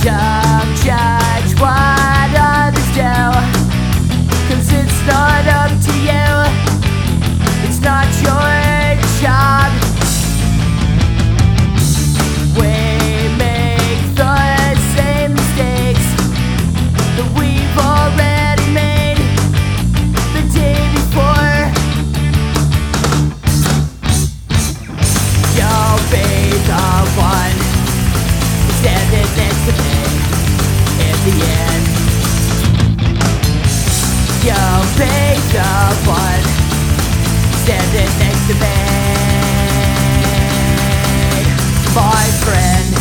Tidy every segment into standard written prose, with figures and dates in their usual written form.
Don't judge what others do, 'cause it's not up to you. It's not your job. We make the same mistakes that we've already made the day before. You'll be the one standing next to me in the end. You'll be the one standing next to me, my friend.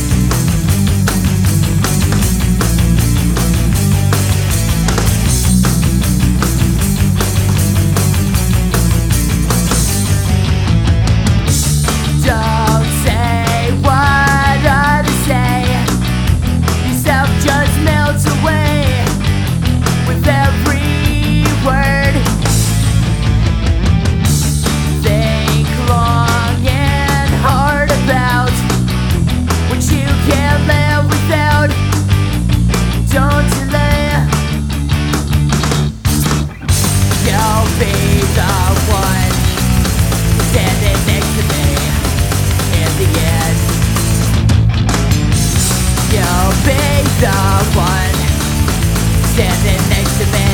Don't say what others say. Yourself just melts away with every word. Think long and hard about what you can't live without. Don't delay. You'll be the one standing next to me in the end. You'll be the one standing next to me